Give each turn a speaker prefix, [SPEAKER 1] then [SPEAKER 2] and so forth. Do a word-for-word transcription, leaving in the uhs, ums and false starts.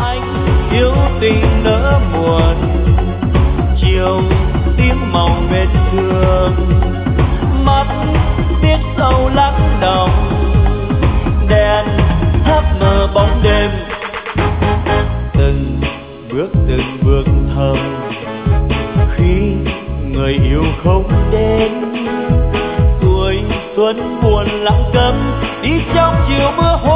[SPEAKER 1] anh yêu tình nỡ buồn, chiều tím màu vết thương, mắt tiếc sâu lắng động, đèn thắp mờ bóng đêm. Từng bước từng bước thầm khi người yêu không đến, tuổi xuân buồn lặng câm đi trong chiều mưa.